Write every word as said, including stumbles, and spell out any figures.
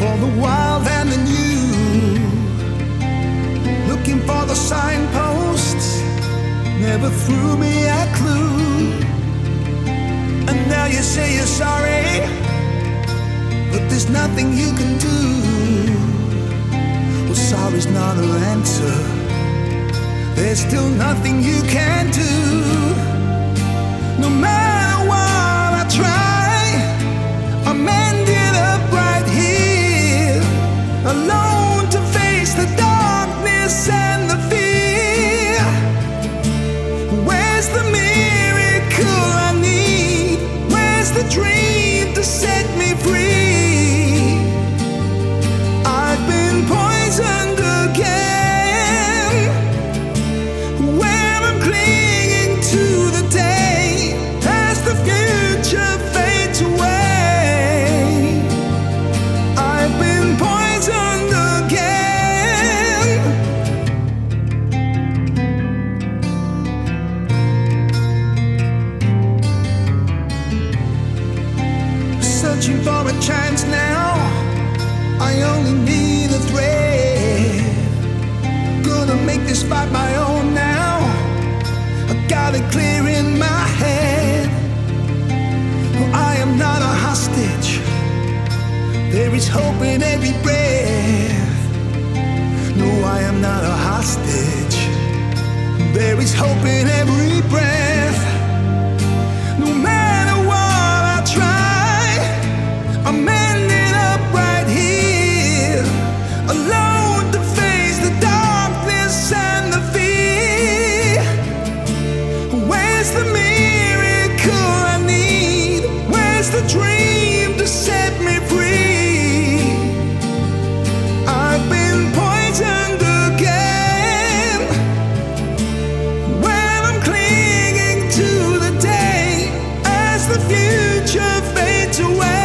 for the wild and the new, looking for the signposts, never threw me a clue. And now you say you're sorry, but there's nothing you can do. Well, sorry's not an answer, there's still nothing you can do. No matter what I try, I'm ending up right here, alone to face the darkness and the fear. Where's the miracle I need? Where's the dream to set me free? I've been poisoned again, where I'm clinging to the day as the future fades away. I've been poisoned again. Searching for a chance now, I only need a thread. Gonna make this fight my own now, I got it clear in my head. Oh, I am not a hostage, there is hope in every breath. No, I am not a hostage, there is hope in every breath. No matter what I try, I'm ending up right here, alone to face the darkness and the fear. Where's the miracle I need? Where's the dream to set me free? I've been poisoned again, where I'm clinging to the day as the future fades away.